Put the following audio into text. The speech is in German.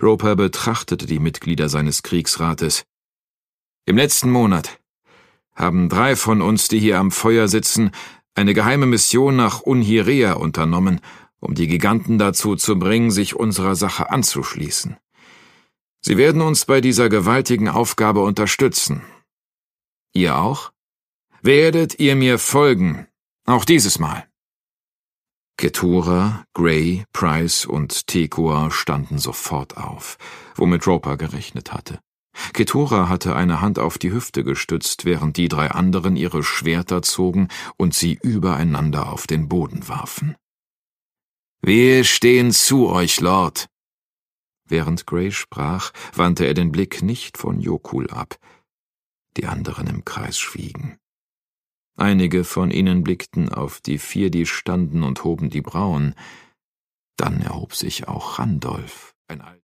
Roper betrachtete die Mitglieder seines Kriegsrates. »Im letzten Monat haben 3 von uns, die hier am Feuer sitzen, eine geheime Mission nach Unhirea unternommen, um die Giganten dazu zu bringen, sich unserer Sache anzuschließen. Sie werden uns bei dieser gewaltigen Aufgabe unterstützen. Ihr auch? Werdet ihr mir folgen, auch dieses Mal?« Keturah, Gray, Price und Tekoa standen sofort auf, womit Roper gerechnet hatte. Keturah hatte eine Hand auf die Hüfte gestützt, während die 3 anderen ihre Schwerter zogen und sie übereinander auf den Boden warfen. »Wir stehen zu euch, Lord!« Während Gray sprach, wandte er den Blick nicht von Jokul ab. Die anderen im Kreis schwiegen. Einige von ihnen blickten auf die 4, die standen, und hoben die Brauen. Dann erhob sich auch Randolph, ein